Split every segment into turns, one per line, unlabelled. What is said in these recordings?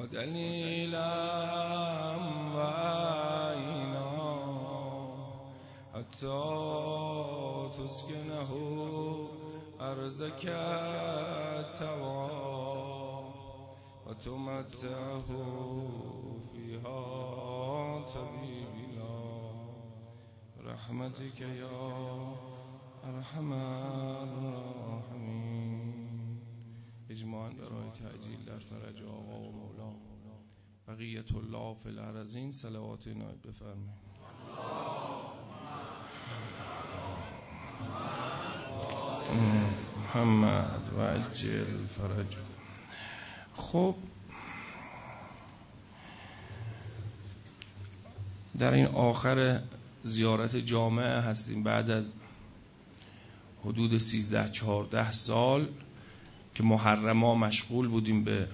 دلیلم و عینا حتی تسکنه ارضک توا و تمتعه فیها طویلا رحمتک یا ارحم الراحمین. اجماعاً برای تعجیل در فرج آقا و مولا بقیت الله فی الارضین صلوات عنایت بفرمایید. محمد و عجل فرج. خب در این آخر زیارت جامعه هستیم بعد از حدود 13-14 سال که محرما مشغول بودیم به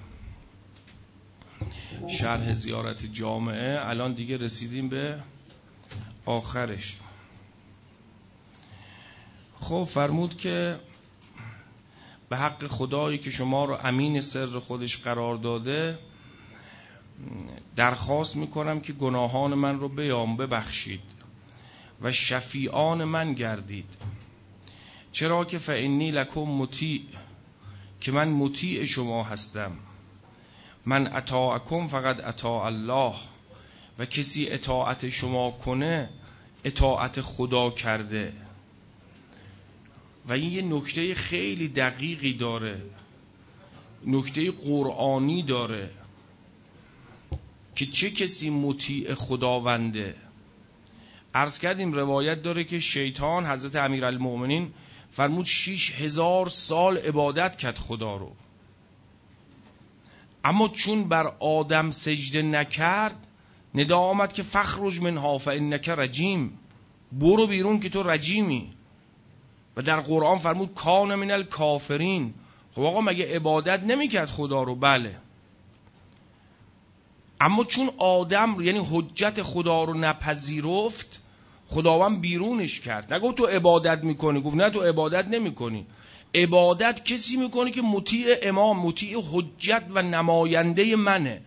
شرح زیارت جامعه. الان دیگه رسیدیم به آخرش. خب فرمود که به حق خدایی که شما رو امین سر خودش قرار داده درخواست میکنم که گناهان من رو ببخشید و شفیعان من گردید، چرا که فانی لکم مطیع، که من مطیع شما هستم. من اطاعکم فقد اطاع الله، و کسی اطاعت شما کنه اطاعت خدا کرده. و این یه نکته خیلی دقیقی داره، نکته قرآنی داره که چه کسی مطیع خداونده. عرض کردیم روایت داره که شیطان حضرت امیرالمؤمنین فرمود 6000 سال عبادت کرد خدا رو، اما چون بر آدم سجده نکرد ندا آمد که فخرج منها فانک رجیم، برو بیرون که تو رجیمی. و در قرآن فرمود کان من الکافرین. خب آقا مگه عبادت نمیکرد خدا رو؟ بله، اما چون آدم یعنی حجت خدا رو نپذیرفت خداوند بیرونش کرد. نگو تو عبادت میکنی، گفت نه تو عبادت نمیکنی. عبادت کسی میکنه که مطیع امام، مطیع حجت و نماینده منه،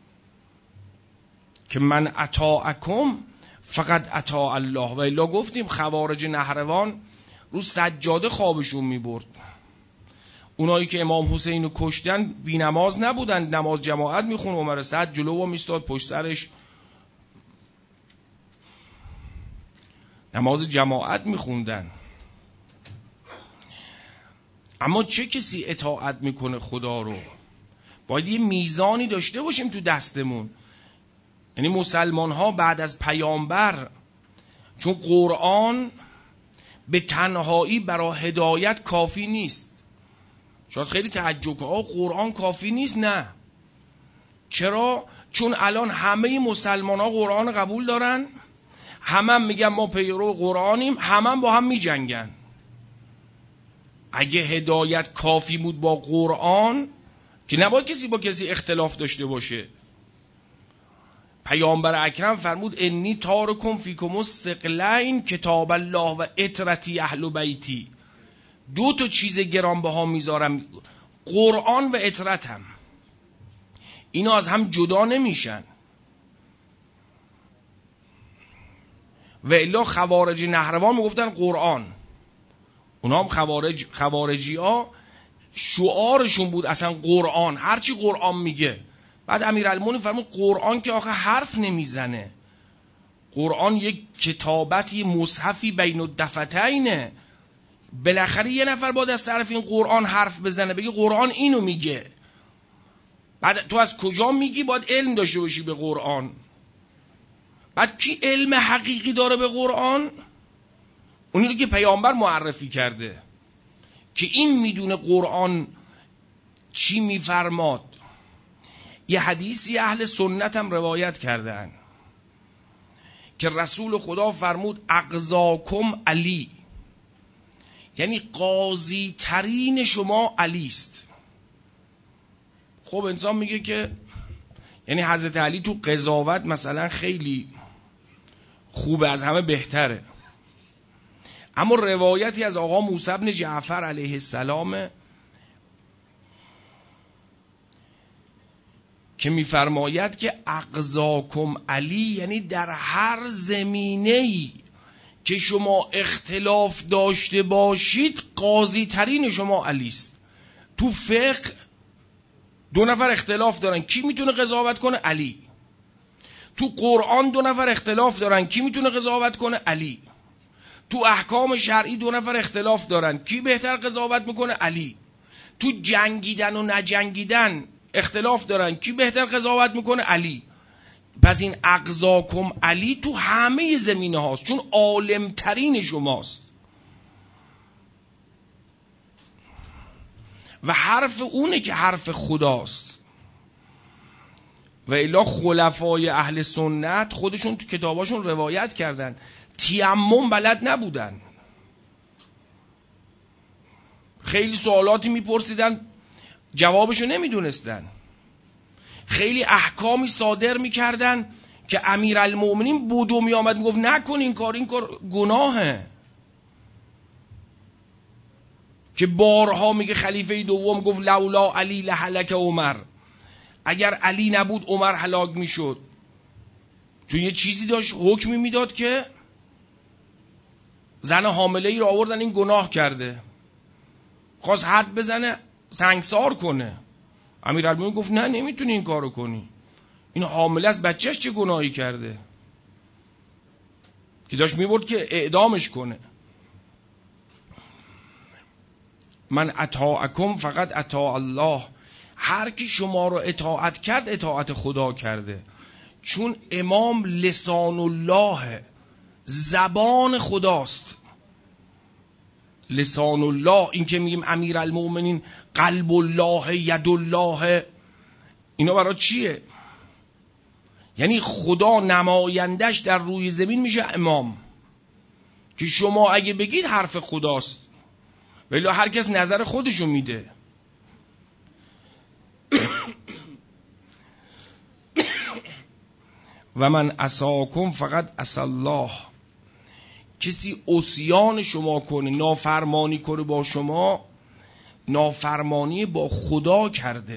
که من اطاعکم فقط اطاع الله. و الا گفتیم خوارج نهروان رو سجاده خوابشون میبرد. اونایی که امام حسین رو کشتن بی نماز نبودن، نماز جماعت میخون. عمر سعد جلو و میستاد پشت سرش نماز جماعت میخوندن. اما چه کسی اطاعت میکنه خدا رو؟ باید یه میزانی داشته باشیم تو دستمون. یعنی مسلمان ها بعد از پیامبر، چون قرآن به تنهایی برای هدایت کافی نیست. شاید خیلی تعجب کنه قرآن کافی نیست. نه. چرا؟ چون الان همه مسلمان ها قرآن قبول دارن، همه میگن ما پیرو قرآنیم، همه با هم میجنگن. اگه هدایت کافی بود با قرآن که نباید کسی با کسی اختلاف داشته باشه. پیامبر اکرم فرمود انی تارکم فیکم الثقلین کتاب الله و اطرتی اهل بیتی. 2 چیز گرانبها میذارم، قرآن و اطرتم. اینا از هم جدا نمیشن. و الا خوارج نهروان میگفتن قرآن. اونا هم خوارجی ها شعارشون بود اصلا قرآن، هرچی قرآن میگه. بعد امیرالمومنین فرمود قرآن که آخه حرف نمیزنه، قرآن یک کتابتی مصحفی بین الدفتینه. بالاخره یه نفر باید از طرف این قرآن حرف بزنه، بگه قرآن اینو میگه. بعد تو از کجا میگی؟ باید علم داشته باشی به قرآن. بعد کی علم حقیقی داره به قرآن؟ اونی رو که پیامبر معرفی کرده، که این میدونه قرآن چی میفرماد. یه حدیثی اهل سنت هم روایت کردن که رسول خدا فرمود اقضاکم علی، یعنی قاضی ترین شما علی است. خب انسان میگه که یعنی حضرت علی تو قضاوت مثلا خیلی خوبه، از همه بهتره. اما روایتی از آقا موسی بن جعفر علیه السلام که میفرماید که اقضاکم علی، یعنی در هر زمینه‌ای که شما اختلاف داشته باشید قاضی ترین شما علی است. تو فقه 2 نفر اختلاف دارن کی میتونه قضاوت کنه؟ علی. تو قرآن 2 نفر اختلاف دارن کی میتونه قضاوت کنه؟ علی. تو احکام شرعی 2 نفر اختلاف دارن کی بهتر قضاوت میکنه؟ علی. تو جنگیدن و نجنگیدن اختلاف دارن کی بهتر قضاوت میکنه؟ علی. پس این اقضاکم علی تو همه زمینه هاست، چون عالم ترین شماست و حرف اونه که حرف خداست. و الا خلفای اهل سنت خودشون تو کتاباشون روایت کردن تیمم بلد نبودن، خیلی سوالاتی میپرسیدن جوابشو نمیدونستن، خیلی احکامی صادر میکردن که امیرالمومنین بودو میآمد میگفت نکن این کار گناهه، که بارها میگه خلیفه دوم گفت لولا علی لهلک عمر، اگر علی نبود عمر هلاک میشد، چون یه چیزی داشت حکمی میداد که زن حامله ای رو آوردن این گناه کرده، خواست حد بزنه سنگسار کنه، امیرالمومنین گفت نه نمیتونی این کارو کنی، این حامله است، بچهش چه گناهی کرده، که داشت میبرد که اعدامش کنه. من اطاعکم فقط اطاع الله، هر کی شما رو اطاعت کرد اطاعت خدا کرده، چون امام لسان الله، زبان خداست. لسان الله، این که میگیم امیرالمومنین قلب الله ید الله، اینا برای چیه؟ یعنی خدا نمایندش در روی زمین میشه امام، که شما اگه بگید حرف خداست، ولی هر کس نظر خودشو میده. و من عصاکم فقط عصا الله، کسی عصیان شما کنه، نافرمانی کنه با شما، نافرمانی با خدا کرده،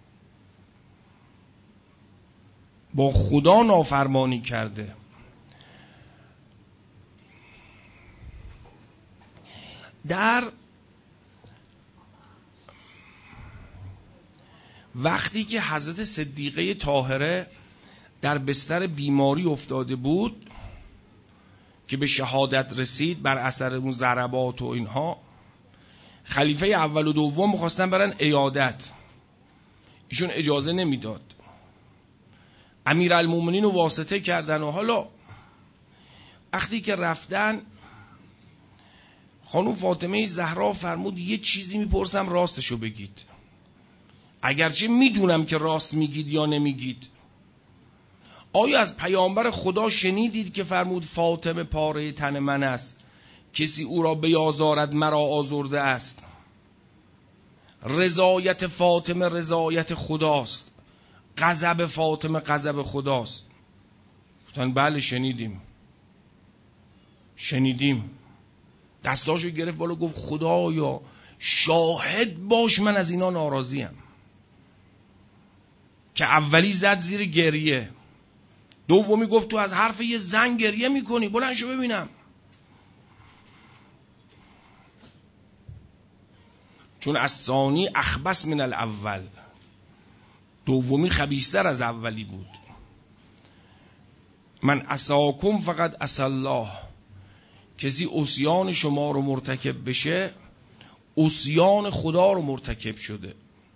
با خدا نافرمانی کرده. در وقتی که حضرت صدیقه طاهره در بستر بیماری افتاده بود که به شهادت رسید بر اثر اون ضربات و اینها، خلیفه اول و دوم می‌خواستن برن عیادت، ایشون اجازه نمیداد، امیرالمومنین رو واسطه کردن و حالا وقتی که رفتن خانم فاطمه زهرا فرمود یه چیزی میپرسم راستشو بگید، اگرچه میدونم که راست میگید یا نمیگید. آیا از پیامبر خدا شنیدید که فرمود فاطمه پاره تن من است، کسی او را بیازارد مرا آزرده است؟ رضایت فاطمه رضایت خداست، غضب فاطمه غضب خداست. گفتن بله شنیدیم. دستاشو گرفت بالا گفت خدایا شاهد باش من از اینا ناراضیم. که اولی زد زیر گریه، دومی گفت تو از حرف یه زن گریه میکنی، بلند شو ببینم. چون از ثانی اخبث من الاول، دومی خبیث‌تر از اولی بود. من عصاکم فقط عصا الله، کسی عصیان شما رو مرتکب بشه عصیان خدا رو مرتکب شده.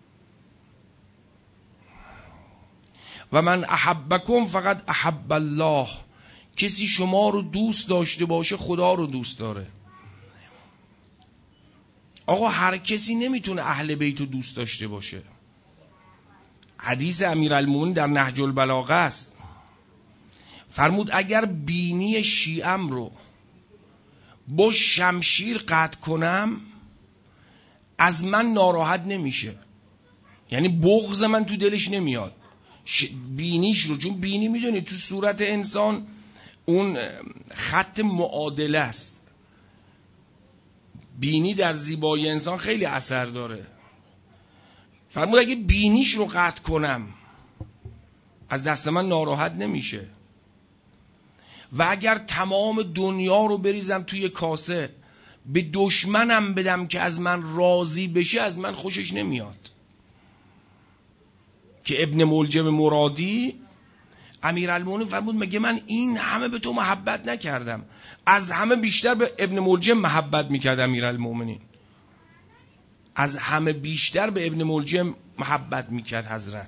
و من احبکم فقط احب الله، کسی شما رو دوست داشته باشه خدا رو دوست داره. آقا هر کسی نمیتونه اهل بیت رو دوست داشته باشه. حدیث امیرالمومنین در نهج البلاغه است، فرمود اگر بینی شیعم رو با شمشیر قطع کنم از من ناراحت نمیشه، یعنی بغض من تو دلش نمیاد. بینیش رو، چون بینی میدونی تو صورت انسان اون خط معادله است، بینی در زیبایی انسان خیلی اثر داره. فرمود اگه بینیش رو قطع کنم از دست من ناراحت نمیشه. و اگر تمام دنیا رو بریزم توی کاسه به دشمنم بدم که از من راضی بشه، از من خوشش نمیاد. که ابن ملجم مرادی امیرالمومنین فرمود مگه من این همه به تو محبت نکردم؟ از همه بیشتر به ابن ملجم محبت میکرد امیرالمومنین، از همه بیشتر به ابن ملجم محبت میکرد حضرت.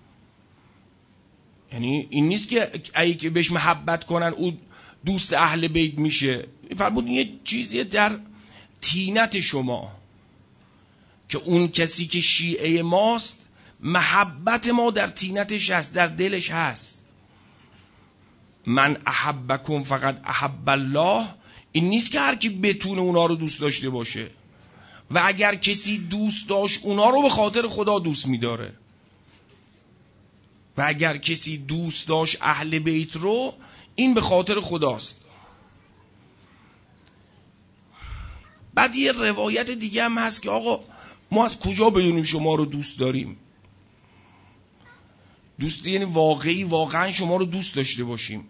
یعنی این نیست که اگه که بهش محبت کنن او دوست اهل بیت میشه. فرمود یه چیزیه در طینت شما که اون کسی که شیعه ماست محبت ما در طینتش هست، در دلش هست. من احبکم فقط احب الله، این نیست که هر کی بتونه اونا رو دوست داشته باشه. و اگر کسی دوست داشت اونا رو به خاطر خدا دوست میداره. و اگر کسی دوست داشت اهل بیت رو، این به خاطر خداست. بعد یه روایت دیگه هم هست که آقا ما از کجا بدونیم شما رو دوست داریم؟ دوست یعنی واقعا شما رو دوست داشته باشیم.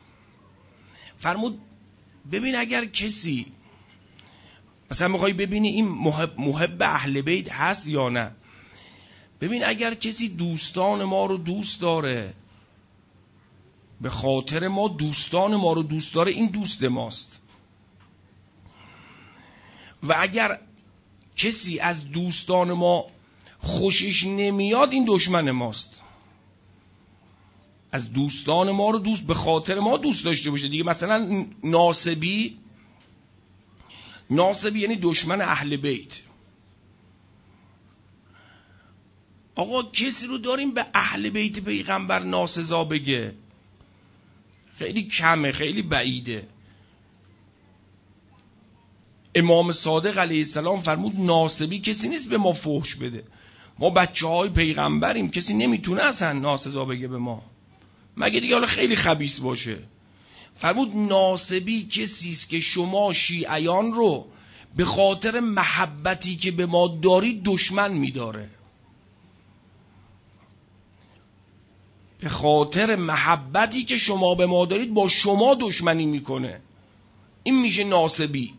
فرمود ببین اگر کسی مثلا میخوای ببینی این محب اهل بیت هست یا نه، ببین اگر کسی دوستان ما رو دوست داره، به خاطر ما دوستان ما رو دوست داره، این دوست ماست. و اگر کسی از دوستان ما خوشش نمیاد، این دشمن ماست. از دوستان ما رو دوست به خاطر ما دوست داشته باشه دیگه. مثلا ناصبی یعنی دشمن اهل بیت. آقا کسی رو داریم به اهل بیت پیغمبر ناسزا بگه؟ خیلی کمه، خیلی بعیده. امام صادق علیه السلام فرمود ناصبی کسی نیست به ما فحش بده. ما بچه های پیغمبریم، کسی نمیتونه اصلا ناسزا بگه به ما، مگه دیگه حالا خیلی خبیث باشه. فرمود ناصبی کسی است که شما شیعیان رو به خاطر محبتی که به ما دارید دشمن میداره. به خاطر محبتی که شما به ما دارید با شما دشمنی میکنه. این میشه ناصبی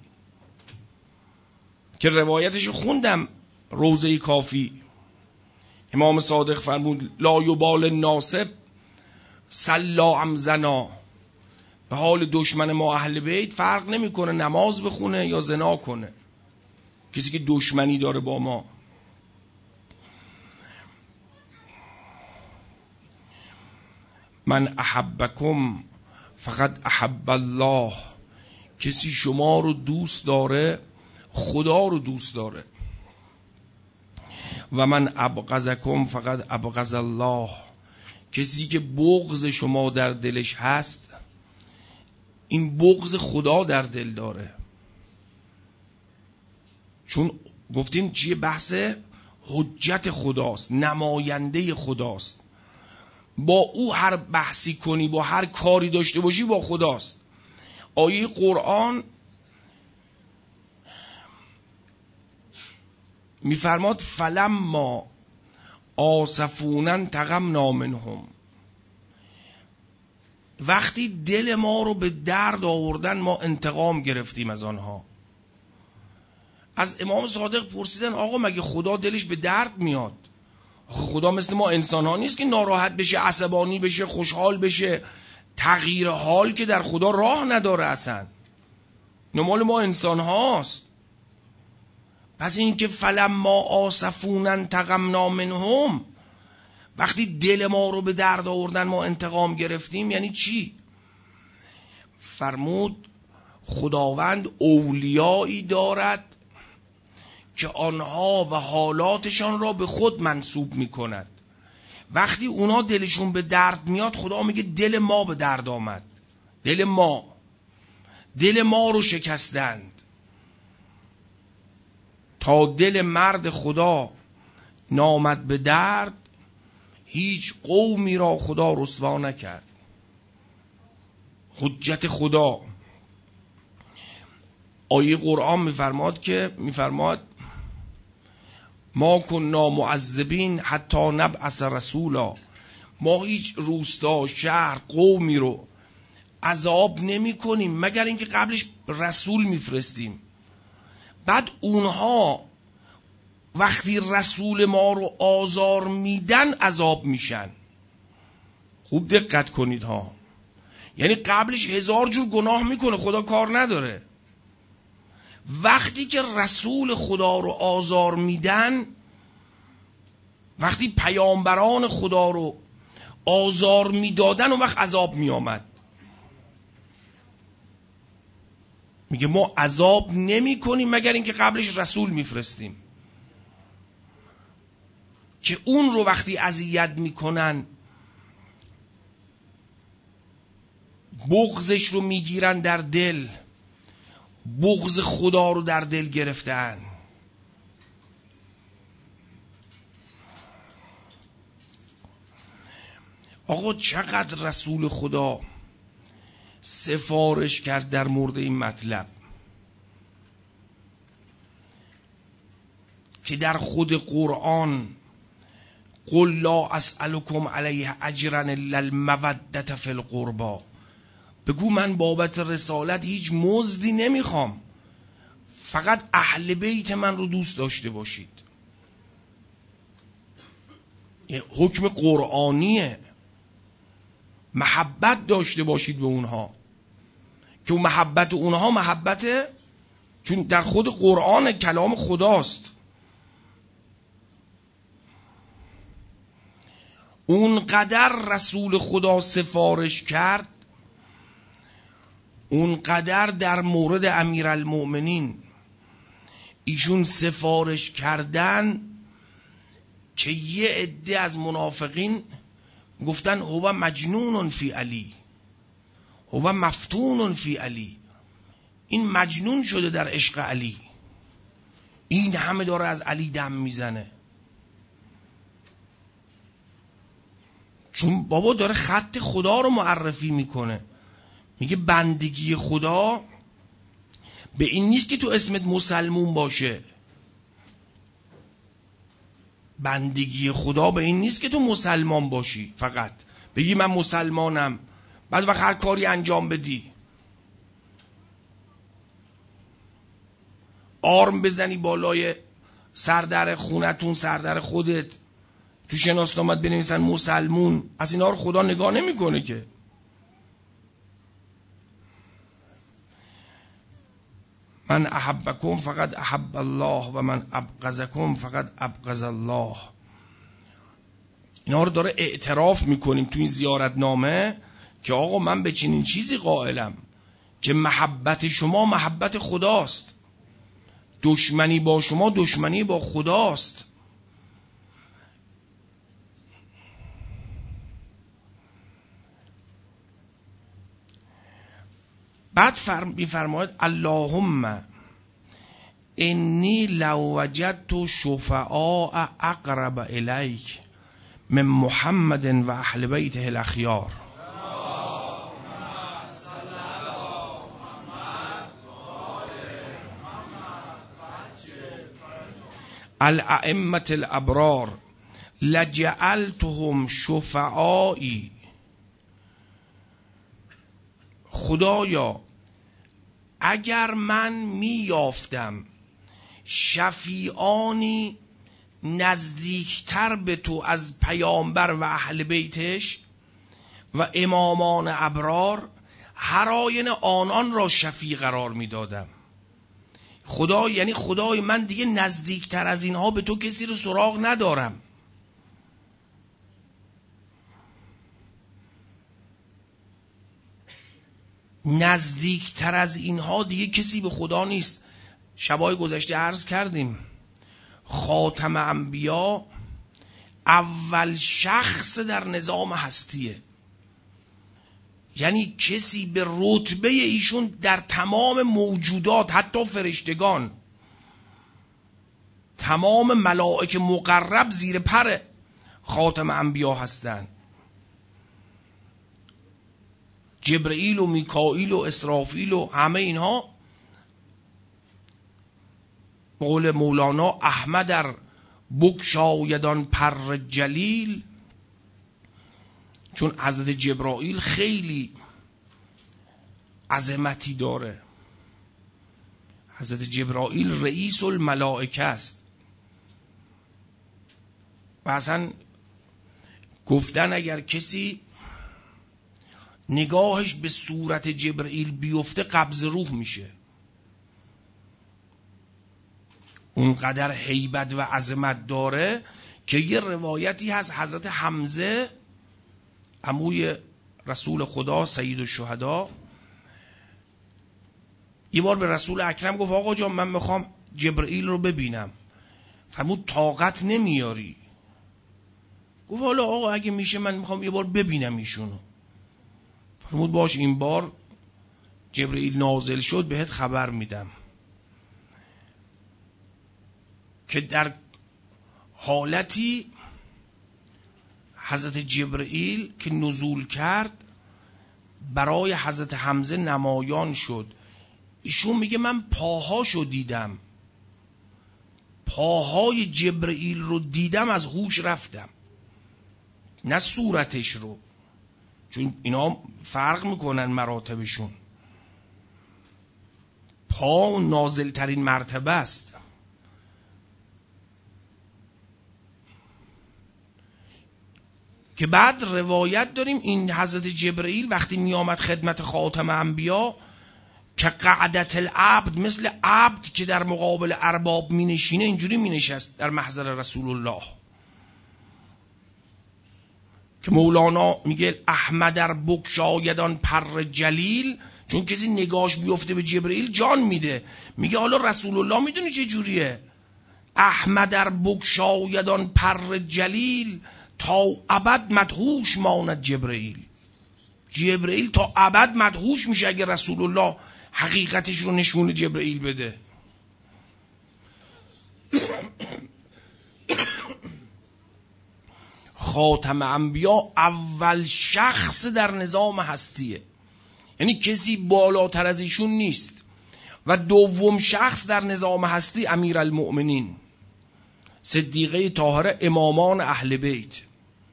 که روایتش خوندم روضه کافی. امام صادق فرمود لا یبال ناصب صلا ام زنا. به حال دشمن ما اهل بیت فرق نمیکنه نماز بخونه یا زنا کنه، کسی که دشمنی داره با ما. من احبکم فقط احب الله، کسی شما رو دوست داره خدا رو دوست داره. و من ابغضکم فقط ابغض الله، کسی که بغض شما در دلش هست این بغض خدا در دل داره. چون گفتیم چیه؟ بحث حجت خداست، نماینده خداست. با او هر بحثی کنی، با هر کاری داشته باشی با خداست. آیه قرآن میفرماد فلما آسفونا انتقمنا منهم، وقتی دل ما رو به درد آوردن ما انتقام گرفتیم از آنها. از امام صادق پرسیدن آقا مگه خدا دلش به درد میاد؟ خدا مثل ما انسان ها نیست که ناراحت بشه، عصبانی بشه، خوشحال بشه. تغییر حال که در خدا راه نداره اصلا، نمال ما انسان هاست. پس این که فلما آسفونا انتقمنا منهم، وقتی دل ما رو به درد آوردن ما انتقام گرفتیم، یعنی چی؟ فرمود خداوند اولیایی دارد که آنها و حالاتشان را به خود منسوب میکند. وقتی اونا دلشون به درد میاد خدا میگه دل ما به درد آمد، دل ما رو شکستند. تا دل مرد خدا نامد به درد هیچ قومی را خدا رسوا نکرد. حجت خدا. آیه قرآن میفرماد ما کننا معذبین حتی نبعث رسولا، ما هیچ روستا، شهر، قومی رو عذاب نمی کنیم مگر اینکه قبلش رسول میفرستیم. بعد اونها وقتی رسول ما رو آزار میدن عذاب میشن. خوب دقت کنید ها. یعنی قبلش 1000 جور گناه میکنه، خدا کار نداره. وقتی که رسول خدا رو آزار میدن، وقتی پیامبران خدا رو آزار میدادن، اون وقت عذاب میآمد. میگه ما عذاب نمی کنیم مگر اینکه قبلش رسول میفرستیم که اون رو وقتی اذیت میکنن بغضش رو میگیرن در دل، بغض خدا رو در دل گرفتن. آقا چقدر رسول خدا سفارش کرد در مورد این مطلب که در خود قرآن قل لا اسألكم علیه اجرا الا المودة فی القربى، بگو من بابت رسالت هیچ مزدی نمیخوام، فقط اهل بیت من رو دوست داشته باشید. این حکم قرآنیه، محبت داشته باشید به اونها، که اون محبت اونها محبت چون در خود قرآن کلام خداست. اونقدر رسول خدا سفارش کرد، اونقدر در مورد امیرالمؤمنین ایشون سفارش کردن که یه عده از منافقین گفتن هو مجنون فی علی، هو مفتون فی علی، این مجنون شده در عشق علی، این همه داره از علی دم میزنه. چون بابا داره خط خدا رو معرفی میکنه، میگه بندگی خدا به این نیست که تو اسمت مسلمون باشه، بندگی خدا به این نیست که تو مسلمان باشی فقط بگی من مسلمانم بعد وقت هر کاری انجام بدی، آرم بزنی بالای سردر خونتون، سردر خودت، تو شناسنامت بنویسن مسلمون. از اینا رو خدا نگاه نمیکنه که. من احبکم فقط احب الله و من ابغضکم فقط ابغض الله. اینا رو داره اعتراف میکنیم تو این زیارتنامه که آقا من به چنین چیزی قائلم که محبت شما محبت خداست، دشمنی با شما دشمنی با خداست. بعد میفرماید اللهم انی لو وجدت شفعاء اقرب الیک من محمد و اهل بیته الاخیار. الائمة الابرار لجعلتهم شفعائی. خدایا اگر من میافتم شفیعانی نزدیکتر به تو از پیامبر و اهل بیتش و امامان ابرار، هر آین آنان را شفیع قرار میدادم. خدا یعنی خدای من دیگه نزدیکتر از اینها به تو کسی رو سراغ ندارم. نزدیکتر از اینها دیگه کسی به خدا نیست. شبای گذشته عرض کردیم خاتم انبیا اول شخص در نظام هستیه، یعنی کسی به رتبه ایشون در تمام موجودات، حتی فرشتگان، تمام ملائک مقرب زیر پر خاتم انبیا هستند. جبرئیل و میکائیل و اسرافیل و همه اینها، قول مولانا احمد در بگشایدان پر جلیل چون حضرت جبرائیل خیلی عظمتی داره. حضرت جبرائیل رئیس الملائکه است و اصلا گفتن اگر کسی نگاهش به صورت جبرائیل بیفته قبض روح میشه. اونقدر هیبت و عظمت داره که یه روایتی هست حضرت حمزه عموی رسول خدا سید الشهدا یه بار به رسول اکرم گفت آقا جان من میخوام جبرائیل رو ببینم. فرمود طاقت نمیاری. گفت حالا آقا اگه میشه من میخوام یه بار ببینم ایشونو. فرمود باش این بار جبرائیل نازل شد بهت خبر میدم که در حالتی حضرت جبرائیل که نزول کرد برای حضرت حمزه نمایان شد. ایشون میگه من پاهاشو دیدم، پاهای جبرائیل رو دیدم از هوش رفتم، نه صورتش رو، چون اینا فرق میکنن مراتبشون. پا نازل ترین مرتبه است. که بعد روایت داریم این حضرت جبرائیل وقتی می آمد خدمت خاتم انبیا که قعدت العبد، مثل عبد که در مقابل ارباب می نشینه اینجوری می نشست در محضر رسول الله. که مولانا میگه احمد در بگشایدان پر جلیل، چون کسی نگاش بیفته به جبرائیل جان میده. میگه حالا رسول الله میدونی چه جوریه؟ احمد در بگشایدان پر جلیل، تا ابد مدهوش ماند جبرائیل. جبرائیل تا ابد مدهوش میشه اگه رسول الله حقیقتش رو نشون جبرائیل بده. خاتم انبیا اول شخص در نظام هستیه، یعنی کسی بالاتر از ایشون نیست. و دوم شخص در نظام هستی امیرالمؤمنین صدیقه طاهره امامان اهل بیت.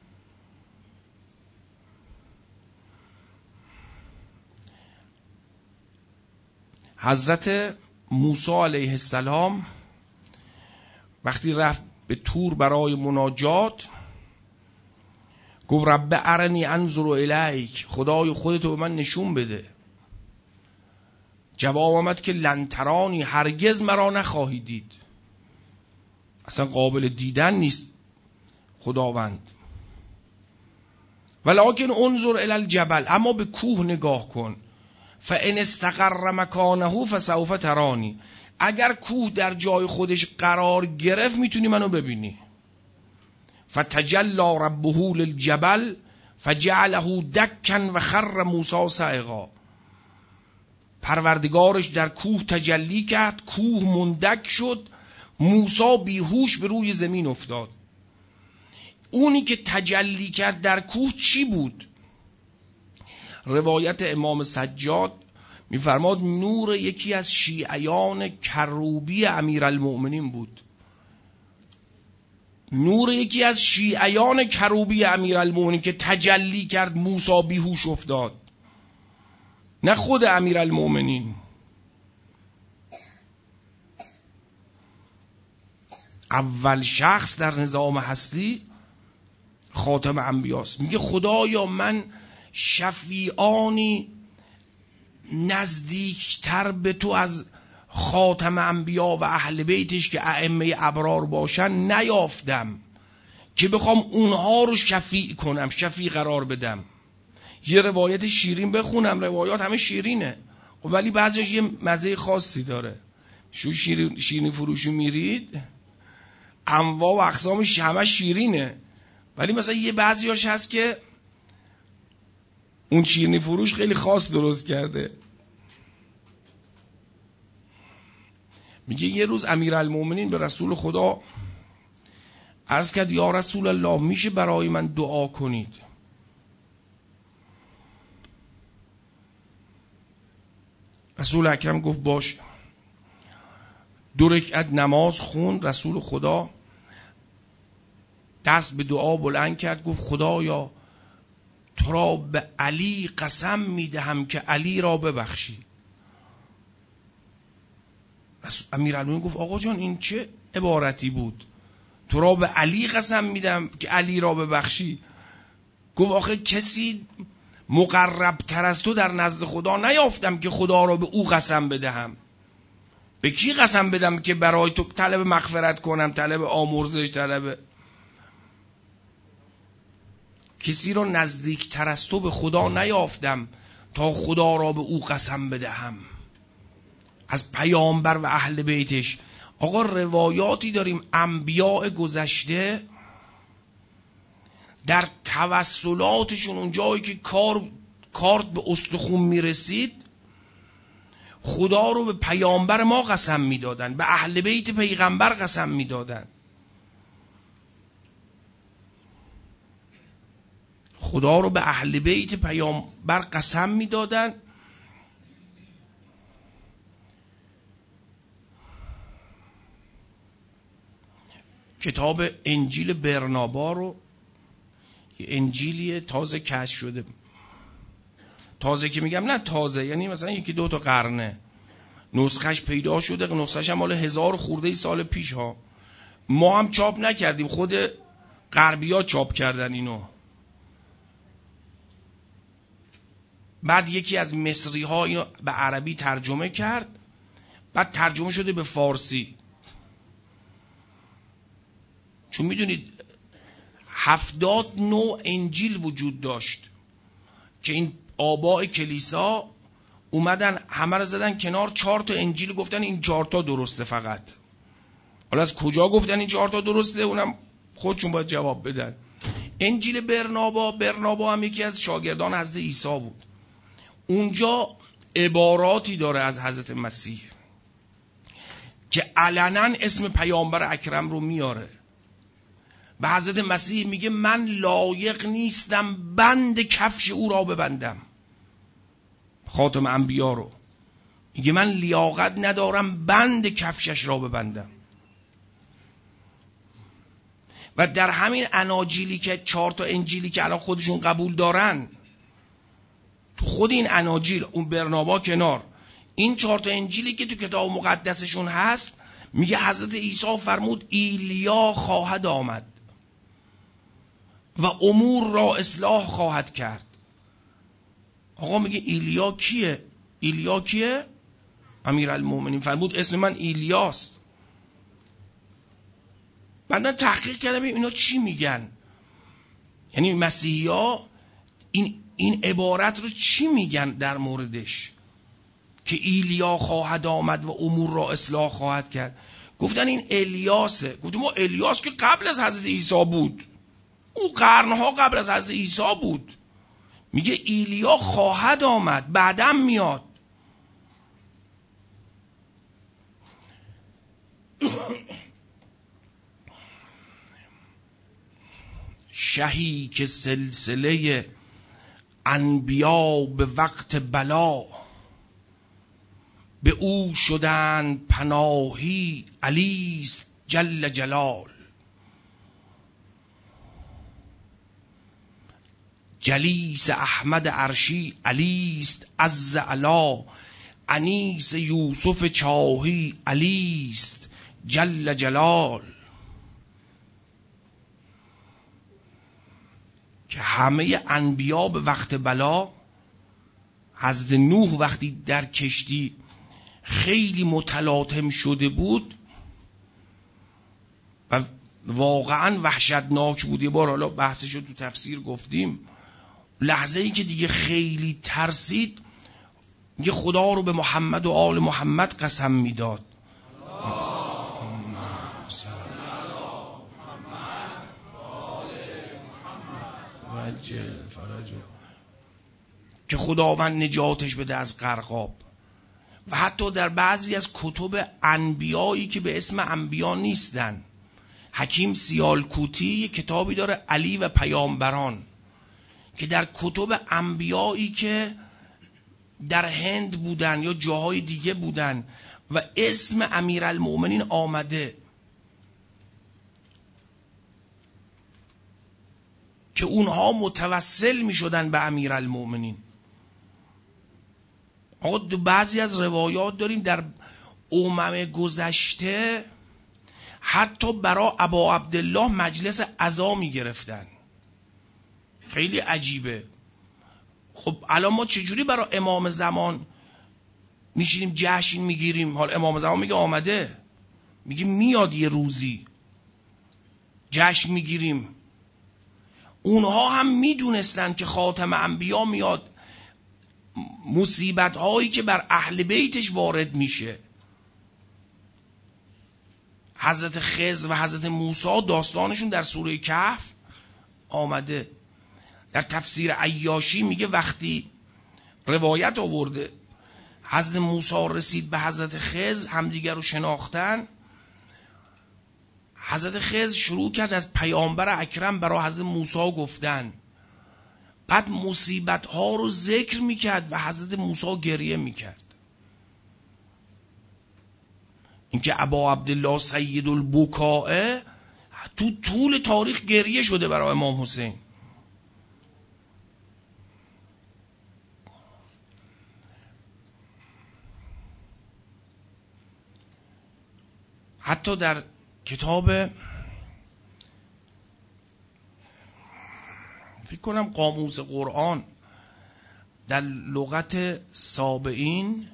حضرت موسی علیه السلام وقتی رفت به طور برای مناجات گفت رب ارنی انظر الیک، خدای خودتو به من نشون بده. جواب آمد که لن ترانی، هرگز مرا نخواهی دید. اصلا قابل دیدن نیست خداوند. ولکن انظر الی الجبل، اما به کوه نگاه کن. فان استقر مکانه فسوف ترانی، اگر کوه در جای خودش قرار گرفت میتونی منو ببینی. فتجلی ربه للجبل فجعله دکا و خر موسی صعقا، پروردگارش در کوه تجلی کرد، کوه مندک شد، موسی بیهوش به روی زمین افتاد. اونی که تجلی کرد در کوه چی بود؟ روایت امام سجاد میفرماد نور یکی از شیعیان کروبی امیرالمؤمنین بود. نور یکی از شیعیان کروبی امیرالمؤمنین که تجلی کرد موسی بیهوش افتاد، نه خود امیرالمؤمنین. اول شخص در نظام هستی خاتم انبیاست. میگه خدایا من شفیعانی نزدیکتر به تو از خاتم انبیا و اهل بیتش که ائمه ابرار باشن نیافتم که بخوام اونها رو شفیع کنم، شفیع قرار بدم. یه روایت شیرین بخونم، روایات همه شیرینه ولی بعضیش یه مزه خاصی داره. شو شیرینی فروشی میرید انواع و اقسامش همه شیرینه، ولی مثلا یه بعضیاش هست که اون شیرینی فروش خیلی خاص درست کرده. میگه یه روز امیرالمؤمنین به رسول خدا عرض کرد یا رسول الله میشه برای من دعا کنید؟ رسول اکرم گفت باش. 2 رکعت نماز خوند. رسول خدا دست به دعا بلند کرد، گفت خدایا تو را به علی قسم میدهم که علی را ببخشی. امیرالمومنین گفت آقا جان این چه عبارتی بود؟ تو را به علی قسم میدم که علی را ببخشی. گفت آخه کسی مقرب تر از تو در نزد خدا نیافتم که خدا را به او قسم بدهم. به کی قسم بدم که برای تو طلب مغفرت کنم، طلب آمرزش، طلب کسی را نزدیک تر از تو به خدا نیافتم تا خدا را به او قسم بدهم. از پیامبر و اهل بیتش. آقا روایاتی داریم انبیاء گذشته در توسلاتشون اون جایی که کارت به استخون میرسید خدا رو به پیامبر ما قسم میدادن، به اهل بیت پیغمبر قسم میدادن. خدا رو به اهل بیت پیامبر قسم میدادن. کتاب انجیل برنابا رو، انجیلی تازه کشف شده، تازه که میگم نه تازه یعنی مثلا 1-2 قرنه نسخش پیدا شده، نسخش هم مال 1000 خورده سال پیش ها. ما هم چاپ نکردیم، خود غربیا چاپ کردن اینو. بعد یکی از مصری ها اینو به عربی ترجمه کرد، بعد ترجمه شده به فارسی. چون میدونید 70 نوع انجیل وجود داشت که این آباء کلیسا اومدن همه رو زدن کنار، 4 تا انجیل گفتن این 4 تا درسته فقط. حالا از کجا گفتن این 4 تا درسته اونم خودشون باید جواب بدن. انجیل برنابا هم یکی از شاگردان حضرت عیسی بود. اونجا عباراتی داره از حضرت مسیح که علنا اسم پیامبر اکرم رو میاره. به حضرت مسیح میگه من لایق نیستم بند کفش او را ببندم. خاتم انبیا رو میگه من لیاقت ندارم بند کفشش را ببندم. و در همین اناجیلی که 4 تا انجیلی که الان خودشون قبول دارن، تو خود این اناجیل اون برنابا کنار، این 4 تا انجیلی که تو کتاب مقدسشون هست میگه حضرت عیسی فرمود ایلیا خواهد آمد و امور را اصلاح خواهد کرد. آقا میگه ایلیا کیه؟ ایلیا کیه؟ امیرالمومنین فرمود اسم من ایلیاست. بعد تحقیق کردم اینا چی میگن، یعنی مسیحی ها این عبارت رو چی میگن در موردش که ایلیا خواهد آمد و امور را اصلاح خواهد کرد. گفتن این الیاسه. گفتم ما الیاس که قبل از حضرت عیسی بود، او قرنها قبل از حضرت عیسی بود. میگه ایلیا خواهد آمد، بعدم میاد. شهی که سلسله انبیا به وقت بلا، به او شدند پناهی علیست جل جلال. جلیس احمد عرشی علیست عز علا، انیس یوسف چاهی علیست جل جلال. که همه انبیا به وقت بلا، حضرت نوح وقتی در کشتی خیلی متلاطم شده بود و واقعا وحشتناک بود، یه بار حالا بحثش رو تو تفسیر گفتیم، لحظه ای که دیگه خیلی ترسید میگه خدا رو به محمد و آل محمد قسم میداد. که خداوند نجاتش بده از غرقاب. و حتی در بعضی از کتب انبیایی که به اسم انبیا نیستن، حکیم سیالکوتی یک کتابی داره علی و پیامبران، که در کتب انبیایی که در هند بودن یا جاهای دیگه بودن و اسم امیرالمومنین آمده که اونها متوسل می شدن به امیرالمؤمنین. آقا بعضی از روایات داریم در امم گذشته حتی برای ابا عبدالله مجلس عزا می گرفتن. خیلی عجیبه. خب الان ما چجوری برای امام زمان میشینیم جشن میگیریم؟ حال امام زمان میگه آمده، میگه میاد یه روزی جشن میگیریم. اونها هم میدونستن که خاتم انبیا میاد، مصیبت هایی که بر اهل بیتش وارد میشه. حضرت خضر و حضرت موسی داستانشون در سوره کهف آمده. در تفسیر عیاشی میگه وقتی روایت آورده حضرت موسی رسید به حضرت خضر، همدیگر رو شناختن، حضرت خضر شروع کرد از پیامبر اکرم برای حضرت موسی گفتن، بعد مصیبت ها رو ذکر میکرد و حضرت موسی گریه میکرد. اینکه ابا عبدالله سید البکاء تو طول تاریخ گریه شده برای امام حسین. حتی در کتاب فکر کنم قاموس قرآن در لغت سابعین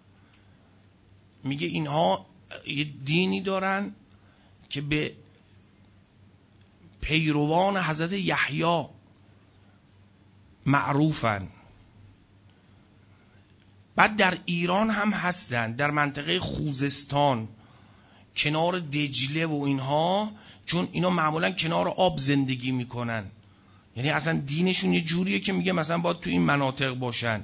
میگه اینها یه دینی دارن که به پیروان حضرت یحیی معروفن. بعد در ایران هم هستن، در منطقه خوزستان کنار دجله و اینها، چون اینا معمولا کنار آب زندگی میکنن، یعنی اصلا دینشون یه جوریه که میگه مثلا باید تو این مناطق باشن.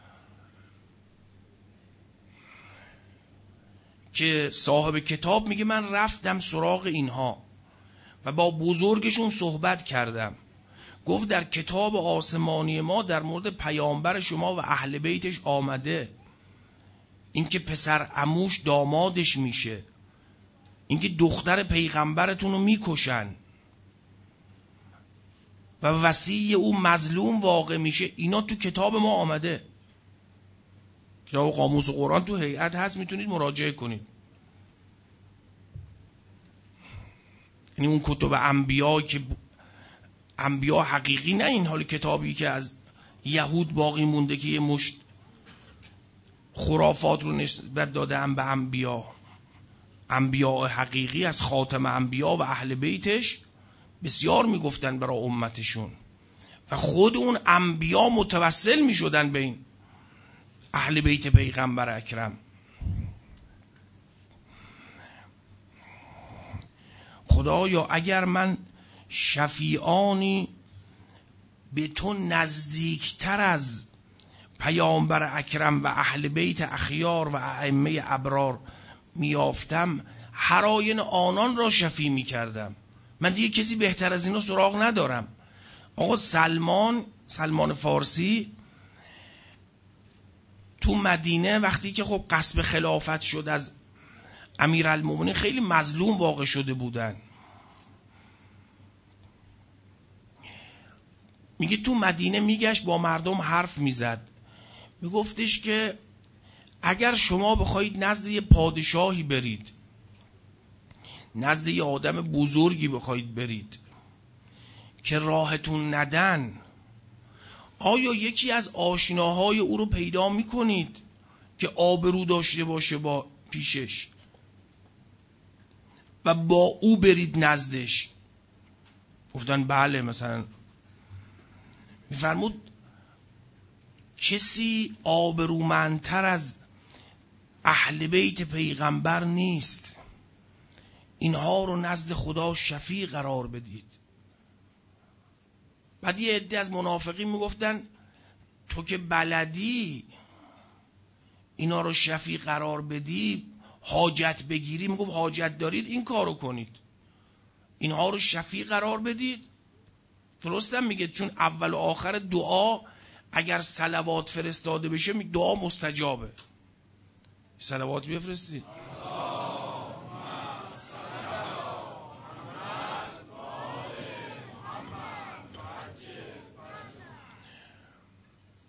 که صاحب کتاب میگه من رفتم سراغ اینها و با بزرگشون صحبت کردم، گفت در کتاب آسمانی ما در مورد پیامبر شما و اهل بیتش آمده، اینکه پسر عموش دامادش میشه، اینکه دختر پیغمبرتون رو میکشن و وصی او مظلوم واقع میشه، اینا تو کتاب ما آمده. کتاب قاموس قرآن تو هیئت هست، میتونید مراجعه کنید. یعنی اون کتب انبیا که انبیا حقیقی، نه این حال کتابی که از یهود باقی مونده که یه مشت خرافات رو نسبت دادن به انبیا. انبیا حقیقی از خاتم انبیا و اهل بیتش بسیار میگفتن برای امتشون و خود اون انبیا متوسل میشدن به این اهل بیت پیغمبر اکرم. خدایا اگر من شفیعانی به تو نزدیکتر از پیامبر اکرم و اهل بیت اخیار و ائمه ابرار میافتم، هر آین آنان را شفیع میکردم. من دیگه کسی بهتر از اینو سراغ ندارم. آقا سلمان فارسی تو مدینه وقتی که خب غصب خلافت شد از امیرالمومنین، خیلی مظلوم واقع شده بودن. میگه تو مدینه میگشت با مردم حرف میزد، میگفتش که اگر شما بخواید نزد یه پادشاهی برید، نزد یه آدم بزرگی بخواید برید که راهتون ندن، آیا یکی از آشناهای او رو پیدا میکنید که آبرو داشته باشه با پیشش و با او برید نزدش؟ گفتن بله. مثلا میفرمود کسی آبرومندتر از اهل بیت پیغمبر نیست، اینها رو نزد خدا شفیع قرار بدید. بعد یه عده از منافقین میگفتن تو که بلدی اینا رو شفیع قرار بدی، حاجت بگیری، میگفت حاجت دارید این کارو کنید، اینها رو شفیع قرار بدید. درستم میگه، چون اول و آخر دعا اگر صلوات فرستاده بشه دعا مستجابه. صلوات بفرستید.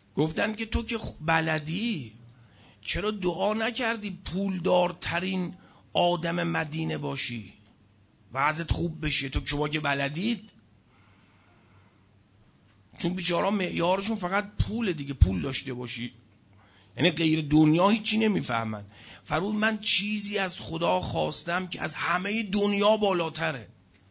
گفتن که تو که بلدی چرا دعا نکردی پولدارترین آدم مدینه باشی وضعت خوب بشه؟ تو شما که بلدید. چون بیچارا معیارشون فقط پول دیگه، پول داشته باشی، یعنی غیر دنیا هیچی نمیفهمن. فرمود من چیزی از خدا خواستم که از همه دنیا بالاتره.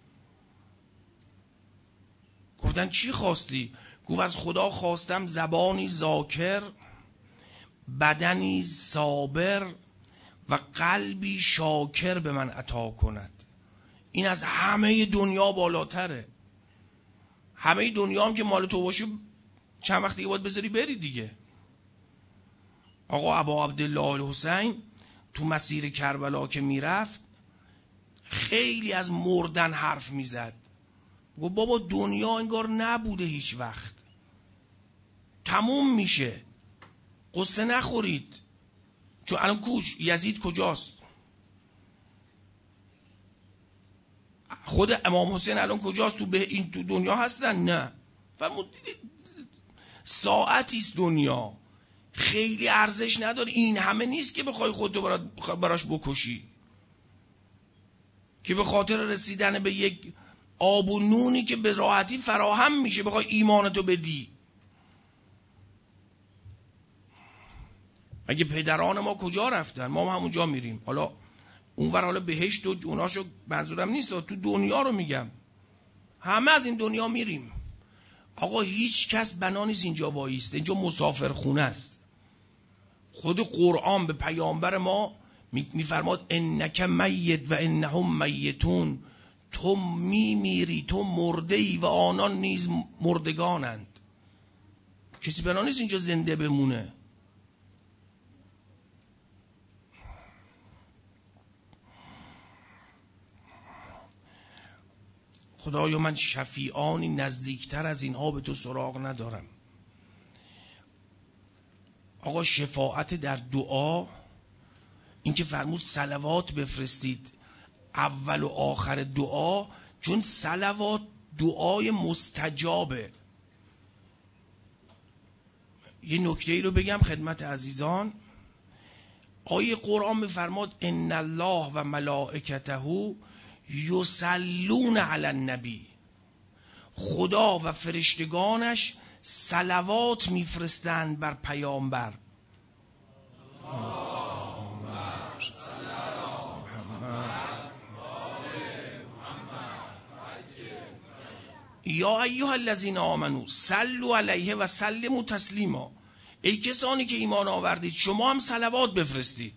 گفتن چی خواستی؟ گفت از خدا خواستم زبانی ذاکر، بدنی صابر و قلبی شاکر به من عطا کند. این از همه دنیا بالاتره. همه دنیا هم که مال تو باشه چند وقت دیگه باید بذاری بری دیگه. آقا ابا عبدالله الحسین تو مسیر کربلا که میرفت خیلی از مردن حرف میزد. گفت بابا دنیا انگار نبوده هیچ وقت، تموم میشه، قصه نخورید. چون الان کوش یزید کجاست؟ خود امام حسین الان کجاست؟ تو دنیا هستن؟ نه. فرمود ساعتیست دنیا، خیلی ارزش نداره. این همه نیست که بخوای خودتو براش بکشی، که به خاطر رسیدن به یک آب و نونی که به راحتی فراهم میشه بخوای ایمانتو بدی. اگه پدران ما کجا رفتن ما هم همونجا میریم. حالا اونور حالا بهشت و اوناشو منظورم نیست، تو دنیا رو میگم، همه از این دنیا میریم. آقا هیچ کس بنا نیست اینجا وایسته، اینجا مسافرخونه است. خود قرآن به پیامبر ما میفرماد انک میت و انهم میتون، تو میمیری، تو مرده ای و آنان نیز مردگانند. کسی بنا نیست اینجا زنده بمونه. خدایا من شفیعانی نزدیکتر از اینها به تو سراغ ندارم. آقا شفاعت در دعا، این که فرمود صلوات بفرستید اول و آخر دعا، چون صلوات دعای مستجابه. یه نکته ای رو بگم خدمت عزیزان. آیه قرآن میفرماد ان الله و ملائکته یصلون علی النبی، خدا و فرشتگانش صلوات میفرستند بر پیامبر. یا ایها الذین آمنو صلوا علیه و سلموا تسلیما، ای کسانی که ایمان آوردید شما هم صلوات بفرستید.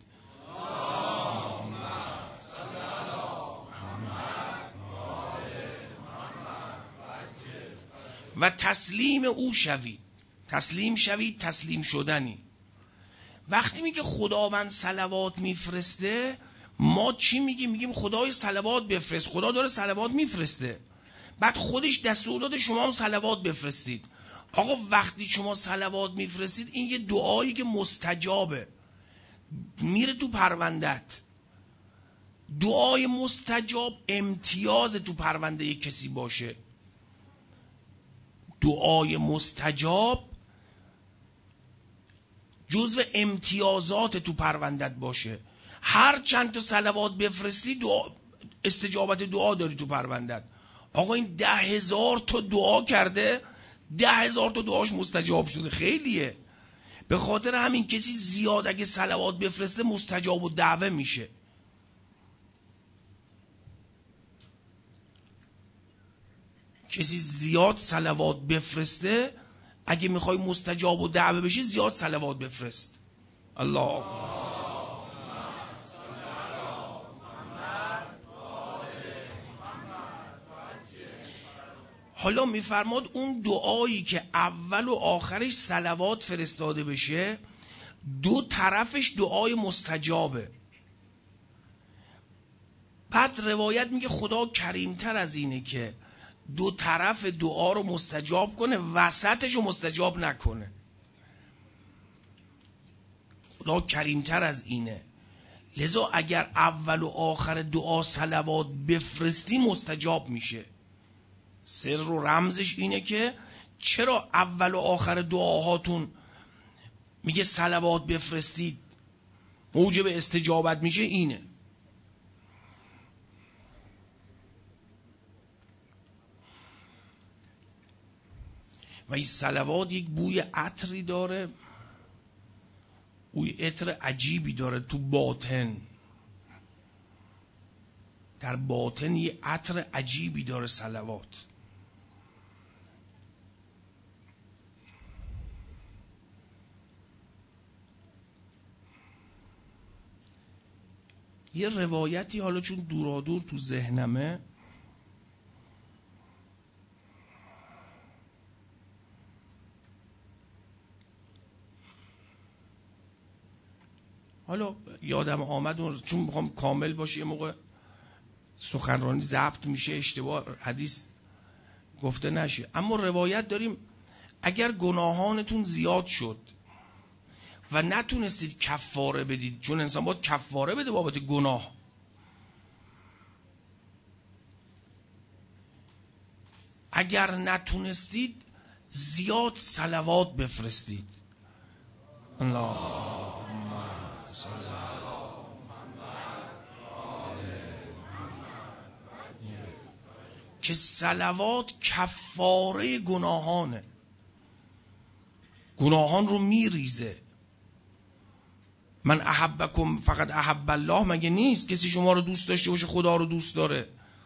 و تسلیم او شوید. تسلیم شوید، تسلیم شدنی. وقتی میگه خداوند صلوات میفرسته، ما چی میگیم؟ میگیم خدای صلوات بفرست. خدا داره صلوات میفرسته، بعد خودش دستور داده شما هم صلوات بفرستید. آقا وقتی شما صلوات میفرستید این یه دعایی که مستجابه، میره تو پروندت. دعای مستجاب امتیاز تو پرونده یک کسی باشه. دعای مستجاب جزو امتیازات تو پروندت باشه. هر چند تا صلوات بفرستی استجابت دعا داری تو پروندت. آقا این 10,000 تا دعا کرده، 10,000 تا دعاش مستجاب شده، خیلیه. به خاطر همین کسی زیاد اگه صلوات بفرسته مستجاب و دعوه میشه. کسی زیاد صلوات بفرسته، اگه میخوای مستجاب و دعوه بشی زیاد صلوات بفرست. الله حالا میفرماد اون دعایی که اول و آخرش صلوات فرستاده بشه، دو طرفش دعای مستجابه. بعد روایت میگه خدا کریمتر از اینه که دو طرف دعا رو مستجاب کنه، وسطش رو مستجاب نکنه. خدا کریمتر از اینه. لذا اگر اول و آخر دعا صلوات بفرستی مستجاب میشه. سر و رمزش اینه که چرا اول و آخر دعاهاتون میگه صلوات بفرستید موجب استجابت میشه اینه. و این صلوات یک بوی عطری داره، بوی عطر عجیبی داره تو باطن، در باطن یه عطر عجیبی داره صلوات. یه روایتی حالا چون دورادور تو ذهنمه، حالا یادم آمد چون میخوام کامل باشه، یه موقع سخنرانی ضبط میشه اشتباه حدیث گفته نشه. اما روایت داریم اگر گناهانتون زیاد شد و نتونستید کفاره بدید، چون انسان باید کفاره بده بابت گناه، اگر نتونستید زیاد صلوات بفرستید. اللهم صل علی که صلوات کفاره گناهانه، گناهان رو میریزه. من احبکم فقط احب الله، مگه نیست کسی شما رو دوست داشته باشه خدا رو دوست داره؟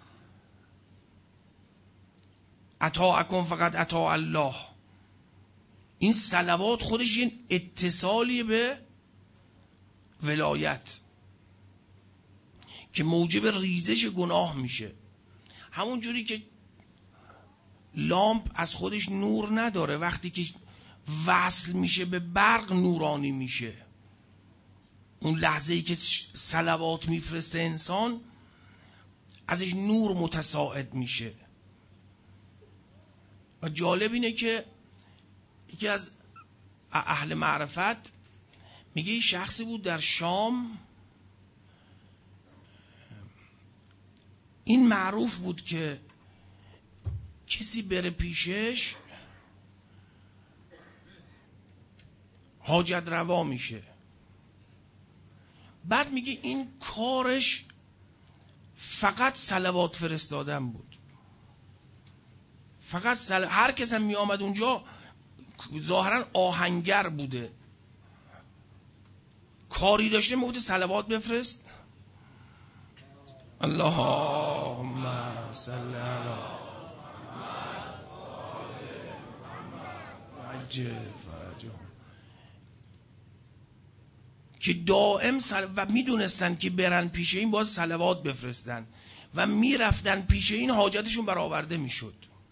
اطاعکم فقط اطاع الله. این صلوات خودش یه اتصالی به ولایت که موجب ریزش گناه میشه. همون جوری که لامپ از خودش نور نداره، وقتی که وصل میشه به برق نورانی میشه. اون لحظه ای که صلوات میفرسته انسان ازش نور متساعد میشه. و جالب اینه که یکی از اهل معرفت میگه یه شخصی بود در شام، این معروف بود که کسی بره پیشش حاجت روا میشه. بعد میگه این کارش فقط صلوات فرستادن بود، فقط هر کس هم می آمد اونجا ظاهرا آهنگر بوده، کاری داشته میگفت صلوات بفرست. اللهم صل علی عجل فرجهم. که دائم و میدونستن که برن پیش این باید صلوات بفرستن و میرفتن پیش این حاجتشون برآورده میشد،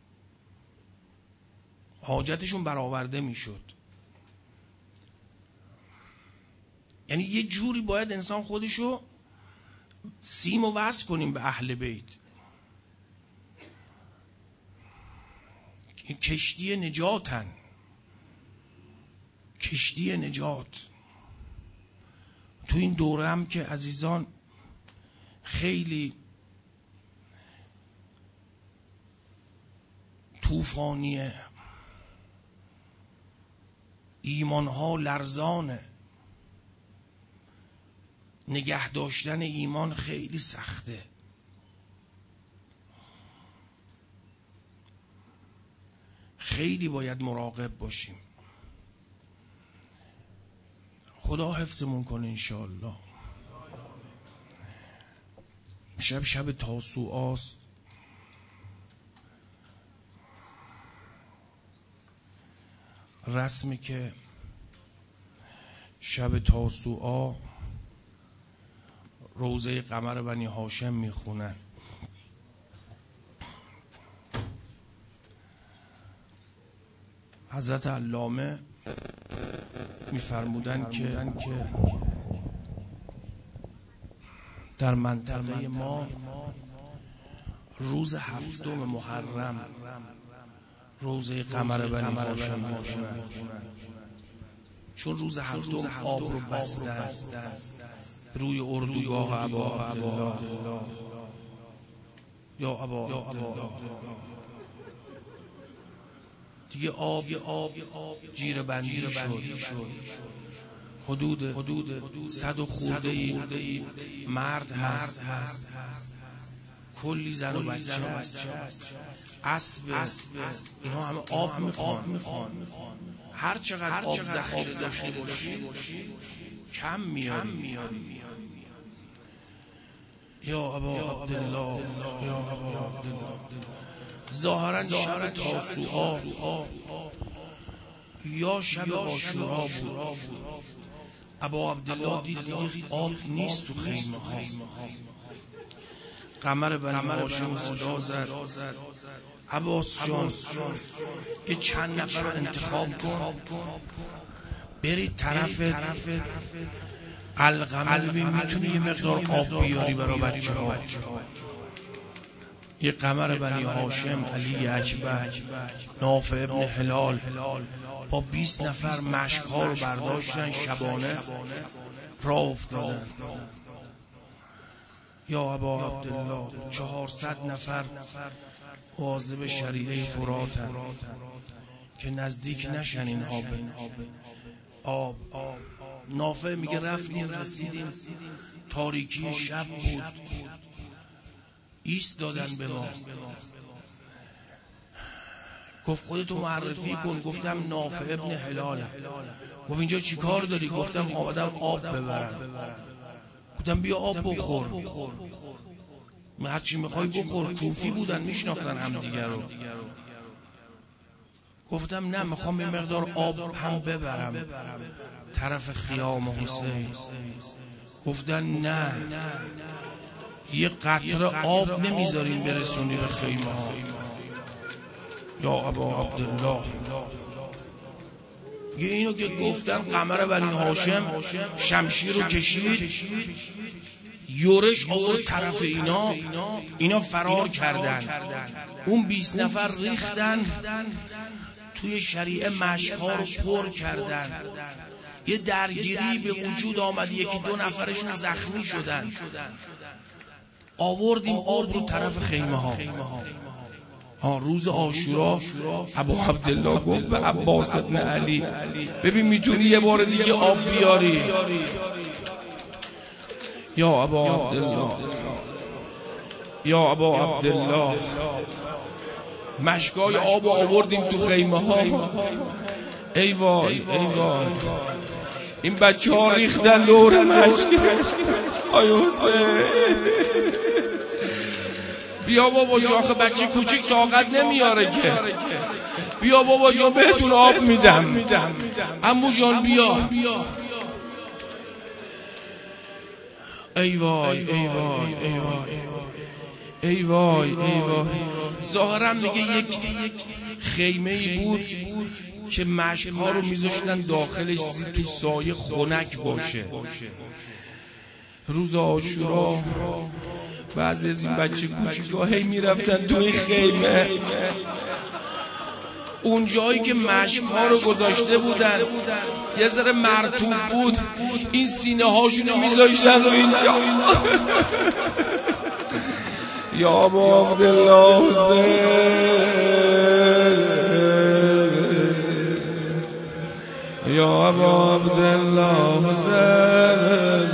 حاجتشون برآورده میشد. یعنی یه جوری باید انسان خودشو سیم و وصل کنیم به اهل بیت. کشتی نجاتن، کشتی نجات. تو این دوره هم که عزیزان خیلی طوفانیه، ایمانها لرزانه، نگه داشتن ایمان خیلی سخته. خیلی باید مراقب باشیم. خدا حفظمون کنه انشاءالله. شب تاسوعاست، رسمی که شب تاسوعا روزه قمر بنی هاشم میخونن. حضرت علامه میفرمودن که در منطقه ما روز 7 محرم روزه قمر بنی هاشم میخونن، چون روز 7 آب رو بسته است روی اردوگاه ابا عبدالله یا ابا عبدالله. دیگه آب جیره بندی شد. حدود 100 و خورده مرد هست، کلی زن و بچه هست، اسب، اینا همه آب میخوان. هر چقدر آب ذخیره داشته باشی کم میاری. یا ابا عبدالله، یا ابا عبدالله. ظاهرا شب تاسوعا یا شب عاشورا بود. ابا عبدالله دید دیگه آب نیست تو خیمه ها. قمر بنی هاشم صدا زد: عباس جان، یه چند نفر رو انتخاب کن، برید طرف القمر، ببین میتونی یه مقدار آب بیاری برای بچه ها. یه قمر بنی هاشم، علی اکبر، نافع ابن هلال با 20 نفر مشک‌ها رو برداشتن، شبانه راه افتادن. یا ابا عبدالله 400 نفر واظب شریعه فراتن که نزدیک نشن این آب. نافع میگه رسیدیم تاریکی شب بود، ایستادن به ما. گفت خودتو معرفی کن. گفتم نافع ابن هلاله. گفت اینجا چی کار داری؟ گفتم آمدم آب ببرم. گفتم بیا آب بخور. هرچی میخوای بخور. کوفی بودن، میشناختن هم دیگر رو. گفتم نه، میخوام یه مقدار آب هم ببرم طرف خیام حسین. گفتن نه، یه قطره آب نمیذارین برسونی به خیمه ها. یا ابا عبدالله، یه اینو که گفتن قمر بنی هاشم شمشیر رو کشید، یورش آورد طرف اینا فرار کردن. اون 20 نفر ریختن توی شریعه، مشک‌ها رو پر کردن. یه درگیری به وجود آمد، 1-2 نفرشون زخمی شدن. آوردیم آب رو طرف خیمه ها. روز عاشورا ابو عبدالله گفت به عباس ابن علی: ببین میتونی یه بار دیگه آب بیاری؟ یا ابا عبدالله، یا ابا عبدالله، مشکای آب آوردیم تو خیمه ها. ای وای این بچه ها ریختن دور مشک. آی حسین بیا بابا جان، آخه بچه کوچیک طاقت نمیاره که. بیا بابا جان بهتون آب میدم. عمو جان بیا. ای وای ای وای. ظاهرا میگه یک خیمه‌ای بود که مشک‌ها رو میذاشتن داخلش تو سایه خنک باشه. روز عاشورا بعضی از این بچه کوچیک‌ها هی میرفتن توی خیمه، اون جایی که مشک‌ها رو گذاشته بودن یه ذره مرطوب بود، این سینه هاشونو میذاشتن رو اینجا. یا ابا عبدالله حسین، یا ابا عبدالله حسین،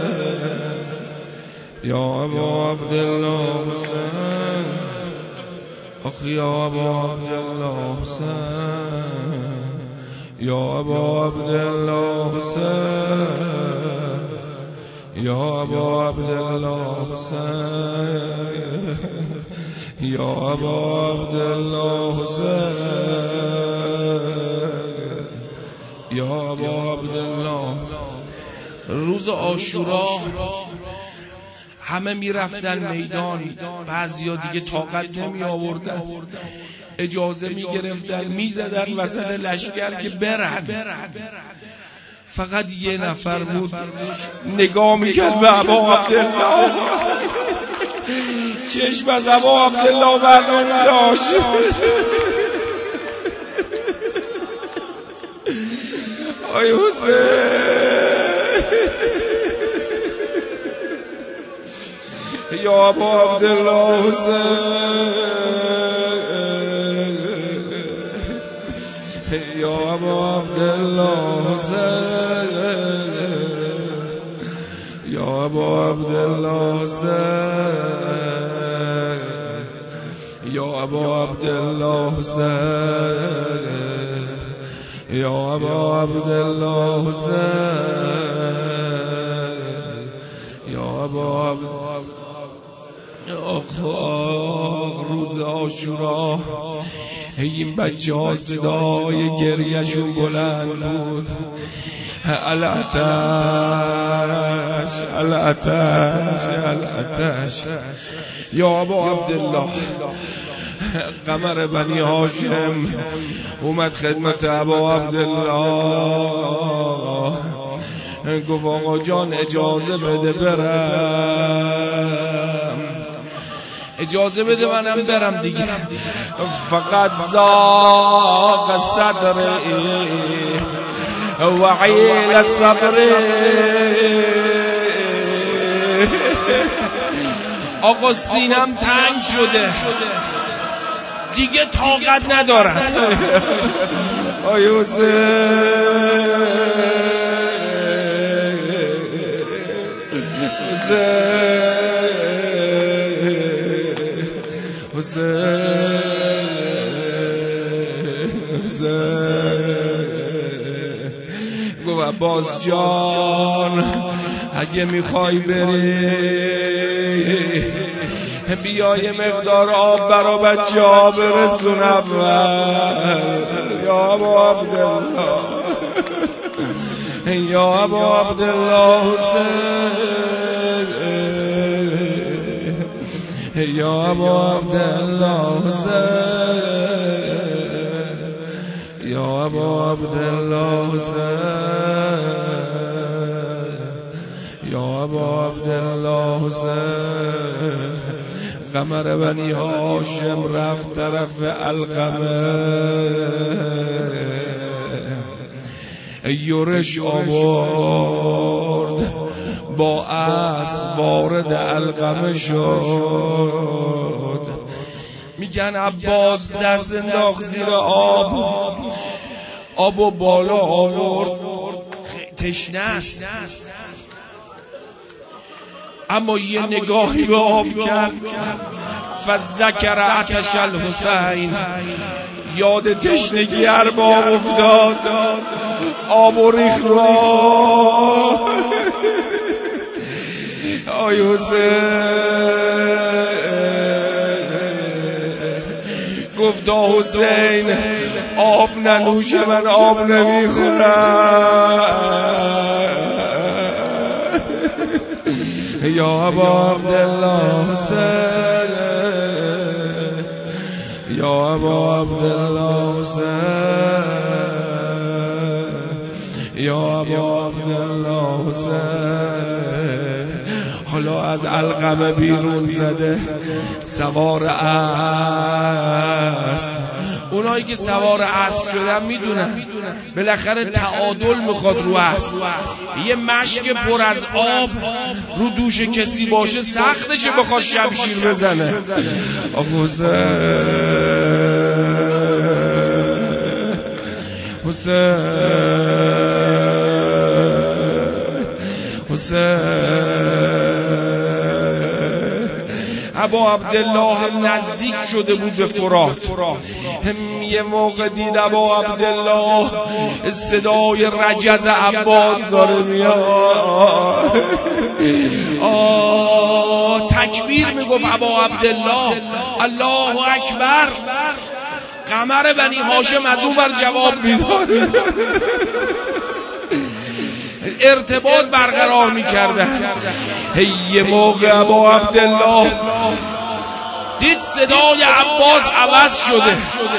یا ابا عبدالله حسین، آخی یا ابا عبدالله حسین، یا ابا عبدالله حسین، یا ابا عبدالله حسین، یا ابا عبدالله حسین، یا ابا عبدالله. روز عاشورا همه میرفتن میدان، بعضیا دیگه طاقت نمی آوردن، اجازه می گرفتن میزدن وسط لشکر که برن. فقط یه نفر بود نگاه میکرد به ابا عبدالله، چشم از ابا عبدالله برنمی داشت. آی حسین، یا ابا عبدالله حسین،
یا ابا عبدالله حسین، یا ابا عبدالله حسین، یا ابا عبدالله حسین، یا ابا عبدالله حسین، یا ابا آخ روز عاشورا این بچه ها صدای گریهشون بلند بود. العطش العطش العطش. یا ابا عبدالله، قمر بنی هاشم اومد خدمت ابا عبدالله، گفت آقا جان اجازه بده برم، اجازه بده منم برم دیگه. فقط زاق صدری و عیل صبری. آقا سینم تنگ شده دیگه، طاقت ندارم. آی گفت عباس جان اگه میخوای بری بیا یه مقدار آب برا بچه ها برسون اول. یا ابا عبدالله، یا ابا عبدالله حسین، یا ابا عبدالله حسین، یا ابا عبدالله حسین، یا ابا عبدالله حسین. قمر بنی هاشم رفت طرف علقمه، یورش آورد با اسب وارد علقمه شد. میگن عباس دست انداخت زیر آب و بالا آورد، تشنه است اما یه نگاهی به آب کرد. فذکر عطش الحسین، یاد تشنگی ارباب افتاد، آب و ریخت رو آی حسین. گفتا حسین آب ننوشه، من آب نمیخورم. یا ابا عبدالله حسین، یا ابا عبدالله حسین، یا ابا عبدالله حسین. حالا از علقمه بیرون زده، سوار اسب. اونایی که سوار اسب شدن میدونن بالاخره تعادل میخواد رو اسب. یه مشک پر از آب رو دوش کسی باشه سختشه بخواد شمشیر بزنه. حسین ابا عبدالله هم نزدیک شده بود به فرات. یه موقع دید ابا عبدالله صدای رجز عباس داره میاد، تکبیر میگفت ابا عبدالله، الله اکبر. قمر بنی هاشم از اون بر جواب میداد، ارتباط برقرار میکرده. یه موقع ابا عبدالله دید صدای عباس عوض شده،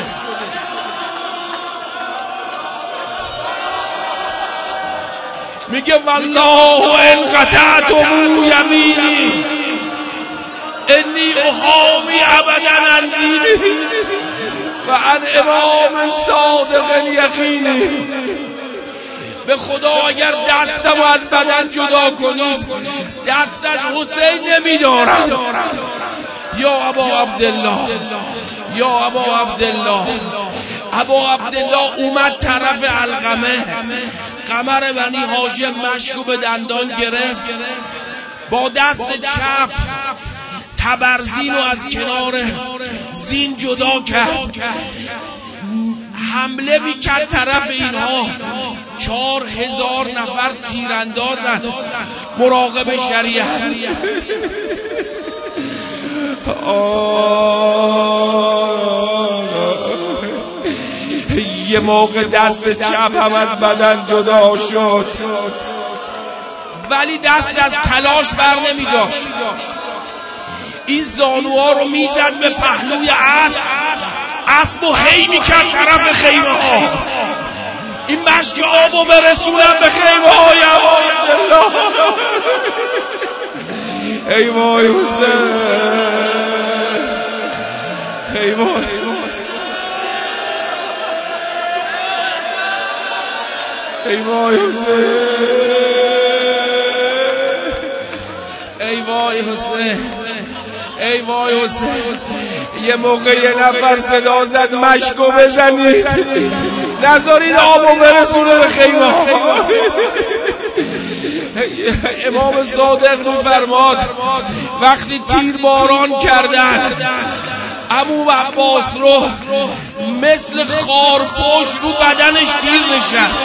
میگه والله ان قطعتم یمینی انی احامی ابدا عن دینی و عن امام صادق یقینی. به خدا اگر دستمو از بدن جدا کنید دست از حسین نمیدارم. یا ابا عبدالله، یا ابا عبدالله، ابا عبدالله اومد طرف علقمه، قمر بنی هاشم مشکو به دندان گرفت، با دست چپ تبرزین رو از کنار زین جدا کرد، حمله میکرد طرف اینها. 4000 نفر تیراندازن مراقب شریعت.
یه موقع دست چپ هم از بدن جدا شد،
ولی دست از تلاش بر نمی داشت. این زانوها رو میزد به پهلوی اسب و هی میکرد طرف خیمه ها. این مشک آبو برسونم به خیمه های ابا عبدالله.
ای وای حسین، ای وای، ای وای حسین،
ای وای حسین، ای وای حسین.
یه موقع یه نفر صدا زد مشکو بزنید، نذارید آبو برسونه به خیمه.
امام صادق می‌فرماد وقتی تیر باران کردن عمو عباس رو مثل خارپوش رو بدنش تیر نشست.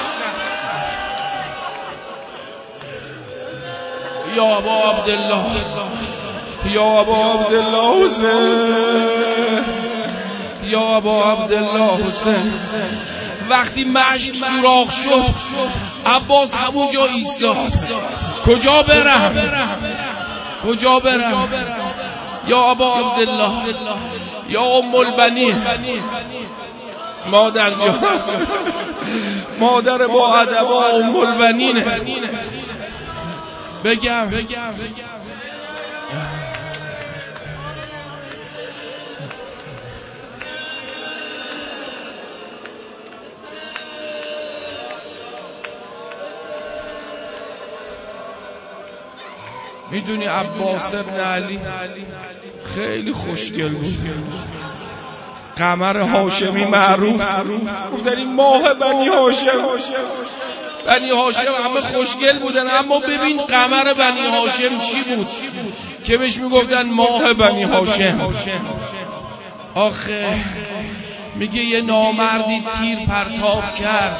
یا ابا عبدالله،
یا ابا عبدالله حسین،
یا ابا عبدالله حسین. وقتی مشک سوراخ شد عباس همونجا ایستاد. کجا برم؟ کجا برم؟ یا ابا عبدالله، یا ام البنین، مادر جان، مادر با ادب ام البنین. بگم میدونی عباس ابن علی خیلی خوشگل بود.
قمر هاشمی معروف بودن، این ماه بنی هاشم.
بنی هاشم همه خوشگل بودن، اما ببین قمر بنی هاشم چی بود که بهش میگفتن ماه بنی هاشم. آخه میگه یه نامردی تیر پرتاب کرد،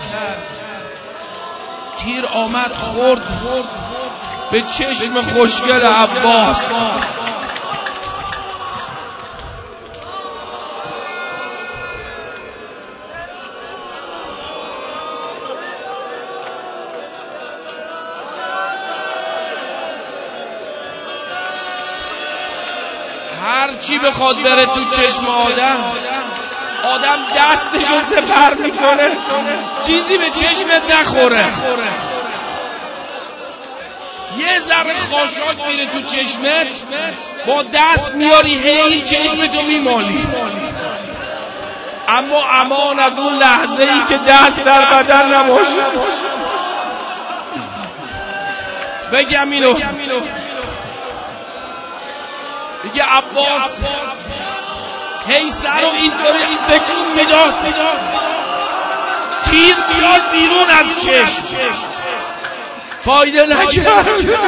تیر آمد خورد به چشم خوشگل عباس. هر چی بخواد بره تو چشم آدم دستشو سپر میکنه چیزی به چشمت نخوره. یه ذره خاشاک میره تو چشمت با دست میاری هی چشمتو میمالی. اما امان از اون لحظه ای که دست در بدن نباشه. بگم اینو دیگه عباس هی سر رو اینطوری تکون میداد تیر بیاد بیرون از چشم، فایده نکرد.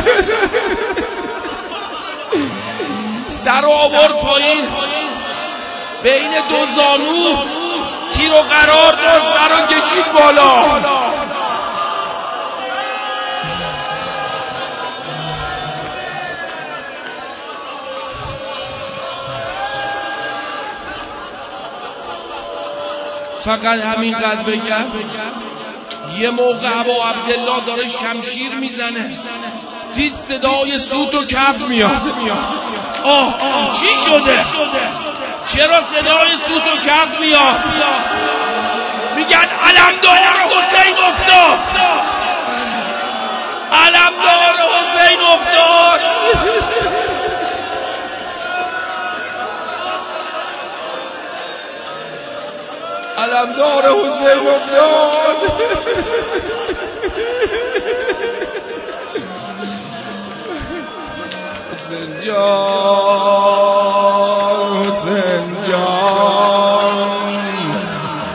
سر رو آورد پایین، بین دو زانو تیر رو قرار داد، سر رو کشید بالا. فقط همینقدر بگم یه موقع ابا عبدالله داره شمشیر میزنه، دید صدای سوت و کف میاد. چی شده؟ چرا صدای سوت و کف میاد؟ میگن علمدار حسین افتاد، علمدار حسین افتاد.
علمدار حسین افتاد. حسین جان، حسین جان،